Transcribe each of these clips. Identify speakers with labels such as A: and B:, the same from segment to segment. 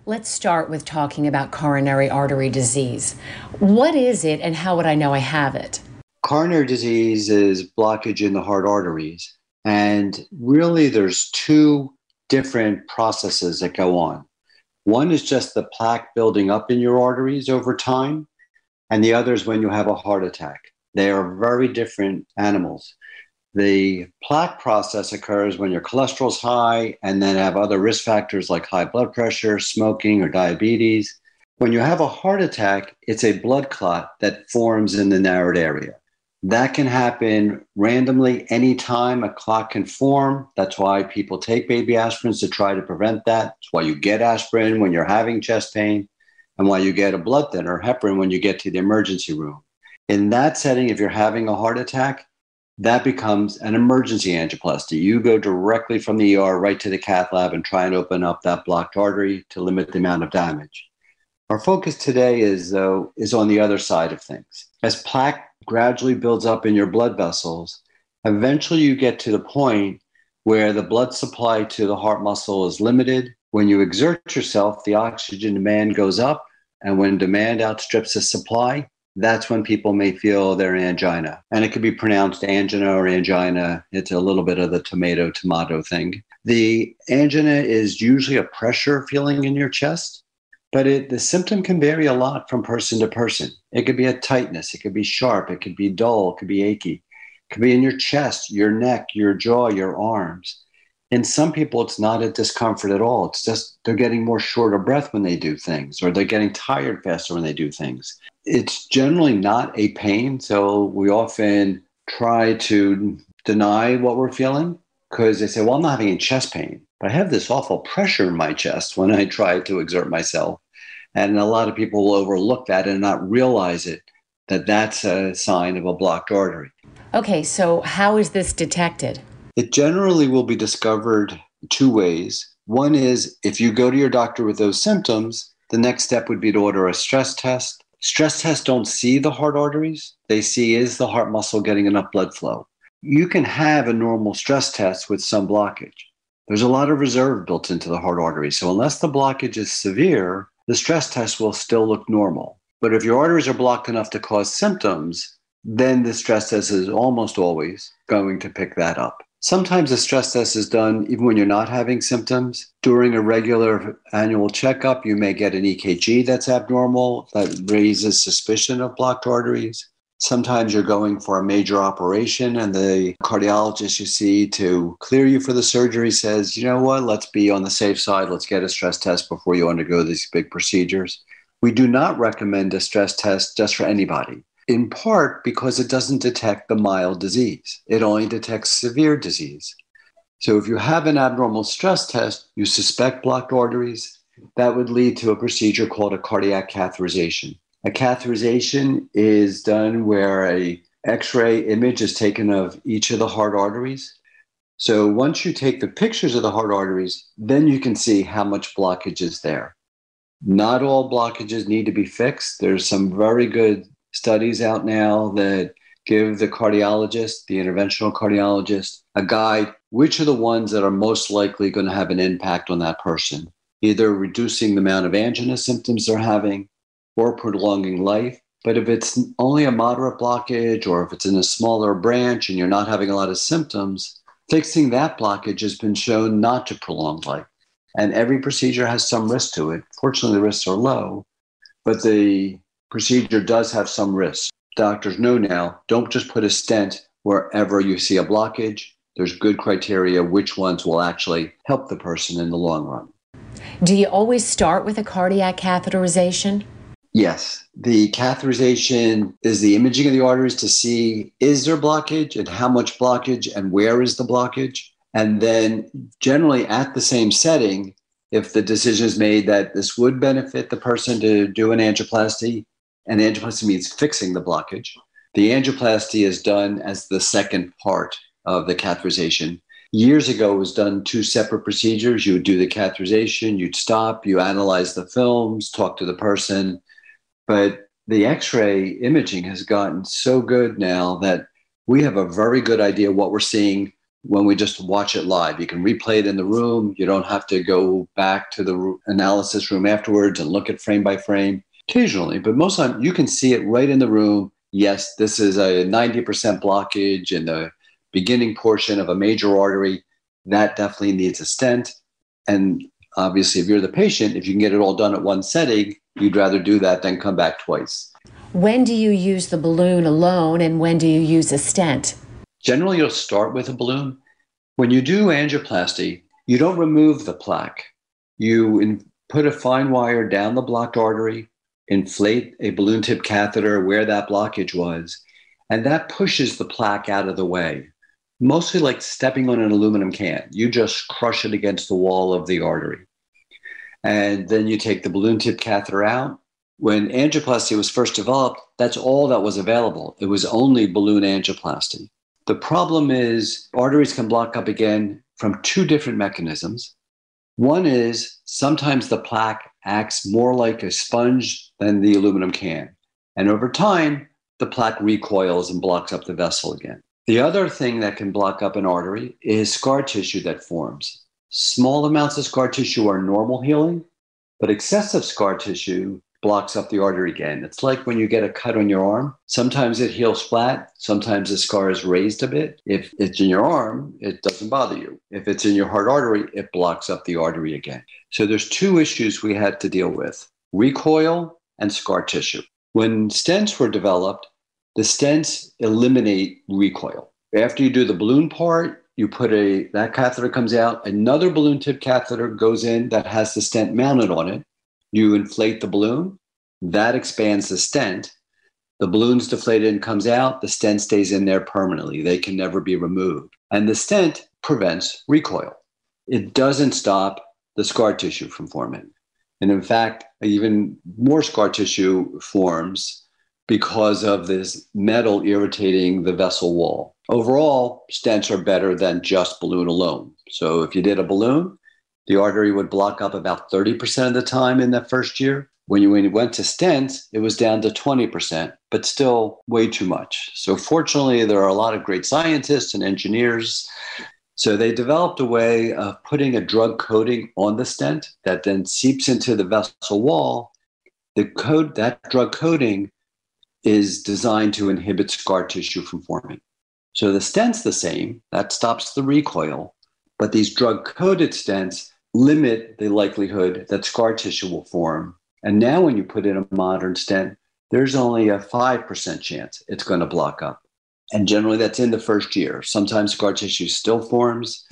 A: Let's start with talking about coronary artery disease. What is it and how would I know I have it?
B: Coronary disease is blockage in the heart arteries. And really, there's two different processes that go on. One is just the plaque building up in your arteries over time, and the other is when you have a heart attack. They are very different animals. The plaque process occurs when your cholesterol's high and then have other risk factors like high blood pressure, smoking, or diabetes. When you have a heart attack, it's a blood clot that forms in the narrowed area. That can happen randomly anytime a clot can form. That's why people take baby aspirins to try to prevent that. That's why you get aspirin when you're having chest pain and why you get a blood thinner, heparin, when you get to the emergency room. In that setting, if you're having a heart attack, that becomes an emergency angioplasty. You go directly from the ER right to the cath lab and try and open up that blocked artery to limit the amount of damage. Our focus today is on the other side of things. As plaque gradually builds up in your blood vessels, eventually you get to the point where the blood supply to the heart muscle is limited. When you exert yourself, the oxygen demand goes up, and when demand outstrips the supply, that's when people may feel their angina. And it could be pronounced angina or angina. It's a little bit of the tomato thing. The angina is usually a pressure feeling in your chest, but the symptom can vary a lot from person to person. It could be a tightness. It could be sharp. It could be dull. It could be achy. It could be in your chest, your neck, your jaw, your arms. In some people, it's not a discomfort at all. It's just they're getting more short of breath when they do things, or they're getting tired faster when they do things. It's generally not a pain, so we often try to deny what we're feeling because they say, well, I'm not having any chest pain, but I have this awful pressure in my chest when I try to exert myself. And a lot of people will overlook that and not realize that that's a sign of a blocked artery.
A: Okay, so how is this detected?
B: It generally will be discovered two ways. One is if you go to your doctor with those symptoms, the next step would be to order a stress test. Stress tests don't see the heart arteries. They see, is the heart muscle getting enough blood flow? You can have a normal stress test with some blockage. There's a lot of reserve built into the heart artery. So unless the blockage is severe, the stress test will still look normal. But if your arteries are blocked enough to cause symptoms, then the stress test is almost always going to pick that up. Sometimes a stress test is done even when you're not having symptoms. During a regular annual checkup, you may get an EKG that's abnormal, that raises suspicion of blocked arteries. Sometimes you're going for a major operation and the cardiologist you see to clear you for the surgery says, you know what, let's be on the safe side. Let's get a stress test before you undergo these big procedures. We do not recommend a stress test just for anybody, in part because it doesn't detect the mild disease. It only detects severe disease. So if you have an abnormal stress test, you suspect blocked arteries, that would lead to a procedure called a cardiac catheterization. A catheterization is done where a X-ray image is taken of each of the heart arteries. So once you take the pictures of the heart arteries, then you can see how much blockage is there. Not all blockages need to be fixed. There's some very good studies out now that give the cardiologist, the interventional cardiologist, a guide, which are the ones that are most likely going to have an impact on that person, either reducing the amount of angina symptoms they're having or prolonging life. But if it's only a moderate blockage or if it's in a smaller branch and you're not having a lot of symptoms, fixing that blockage has been shown not to prolong life. And every procedure has some risk to it. Fortunately, the risks are low, but the procedure does have some risks. Doctors know now, don't just put a stent wherever you see a blockage. There's good criteria which ones will actually help the person in the long run.
A: Do you always start with a cardiac catheterization?
B: Yes. The catheterization is the imaging of the arteries to see, is there blockage and how much blockage and where is the blockage? And then generally at the same setting, if the decision is made that this would benefit the person to do an angioplasty, and angioplasty means fixing the blockage, the angioplasty is done as the second part of the catheterization. Years ago, it was done two separate procedures. You would do the catheterization, you'd stop, you analyze the films, talk to the person. But the X-ray imaging has gotten so good now that we have a very good idea what we're seeing when we just watch it live. You can replay it in the room. You don't have to go back to the analysis room afterwards and look at frame by frame. Occasionally, but most of the time you can see it right in the room. Yes, this is a 90% blockage in the beginning portion of a major artery. That definitely needs a stent. And obviously, if you're the patient, if you can get it all done at one setting, you'd rather do that than come back twice.
A: When do you use the balloon alone and when do you use a stent?
B: Generally, you'll start with a balloon. When you do angioplasty, you don't remove the plaque. You put a fine wire down the blocked artery, inflate a balloon tip catheter where that blockage was, and that pushes the plaque out of the way. Mostly like stepping on an aluminum can. You just crush it against the wall of the artery. And then you take the balloon tip catheter out. When angioplasty was first developed, that's all that was available. It was only balloon angioplasty. The problem is arteries can block up again from two different mechanisms. One is sometimes the plaque acts more like a sponge than the aluminum can. And over time, the plaque recoils and blocks up the vessel again. The other thing that can block up an artery is scar tissue that forms. Small amounts of scar tissue are normal healing, but excessive scar tissue blocks up the artery again. It's like when you get a cut on your arm. Sometimes it heals flat. Sometimes the scar is raised a bit. If it's in your arm, it doesn't bother you. If it's in your heart artery, it blocks up the artery again. So there's two issues we had to deal with: recoil and scar tissue. When stents were developed, the stents eliminate recoil. After you do the balloon part, you put that catheter comes out, another balloon tip catheter goes in that has the stent mounted on it. You inflate the balloon, that expands the stent. The balloon's deflated and comes out, the stent stays in there permanently. They can never be removed. And the stent prevents recoil. It doesn't stop the scar tissue from forming. And in fact, even more scar tissue forms because of this metal irritating the vessel wall. Overall, stents are better than just balloon alone. So if you did a balloon, the artery would block up about 30% of the time in that first year. When you went to stents, it was down to 20%, but still way too much. So fortunately, there are a lot of great scientists and engineers. So they developed a way of putting a drug coating on the stent that then seeps into the vessel wall. That drug coating is designed to inhibit scar tissue from forming. So the stent's the same, that stops the recoil, but these drug-coated stents limit the likelihood that scar tissue will form. And now when you put in a modern stent, there's only a 5% chance it's going to block up. And generally that's in the first year. Sometimes scar tissue still forms,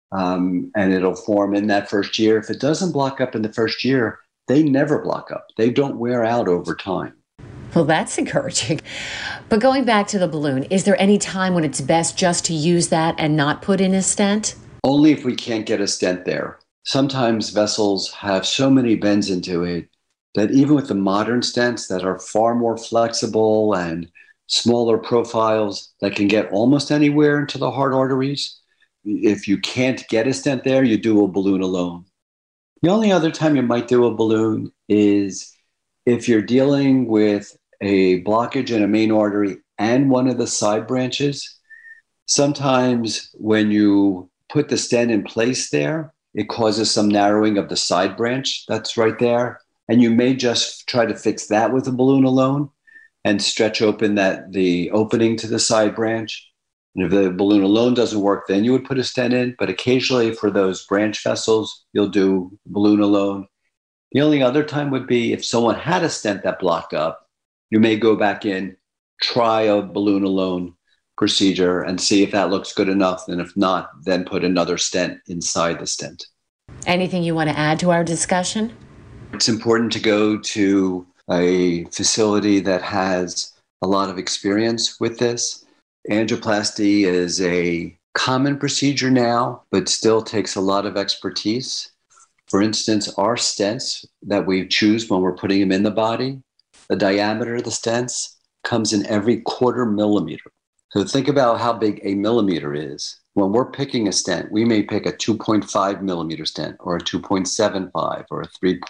B: and it'll form in that first year. If it doesn't block up in the first year, they never block up. They don't wear out over time.
A: Well, that's encouraging. But going back to the balloon, is there any time when it's best just to use that and not put in a stent?
B: Only if we can't get a stent there. Sometimes vessels have so many bends into it that even with the modern stents that are far more flexible and smaller profiles that can get almost anywhere into the heart arteries, if you can't get a stent there, you do a balloon alone. The only other time you might do a balloon is if you're dealing with a blockage in a main artery and one of the side branches. Sometimes when you put the stent in place there, it causes some narrowing of the side branch that's right there. And you may just try to fix that with a balloon alone and stretch open the opening to the side branch. And if the balloon alone doesn't work, then you would put a stent in. But occasionally for those branch vessels, you'll do balloon alone. The only other time would be if someone had a stent that blocked up, you may go back in, try a balloon alone procedure and see if that looks good enough. And if not, then put another stent inside the stent.
A: Anything you want to add to our discussion?
B: It's important to go to a facility that has a lot of experience with this. Angioplasty is a common procedure now, but still takes a lot of expertise. For instance, our stents that we choose when we're putting them in the body, the diameter of the stents comes in every 1/4 millimeter. So think about how big a millimeter is. When we're picking a stent, we may pick a 2.5 millimeter stent or a 2.75 or a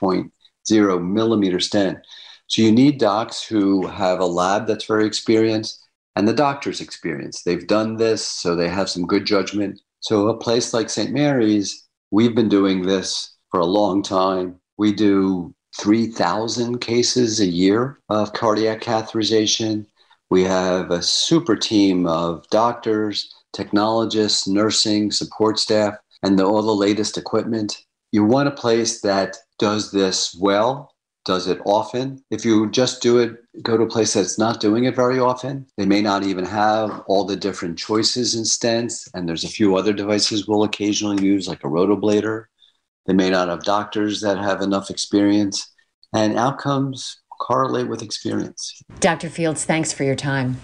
B: 3.0 millimeter stent. So you need docs who have a lab that's very experienced and the doctor's experience. They've done this, so they have some good judgment. So a place like St. Mary's, we've been doing this for a long time. We do 3,000 cases a year of cardiac catheterization. We have a super team of doctors, technologists, nursing, support staff, and all the latest equipment. You want a place that does this well, does it often. If you just go to a place that's not doing it very often, they may not even have all the different choices in stents, and there's a few other devices we'll occasionally use, like a rotoblator. They may not have doctors that have enough experience, and outcomes correlate with experience.
A: Dr. Fields, thanks for your time.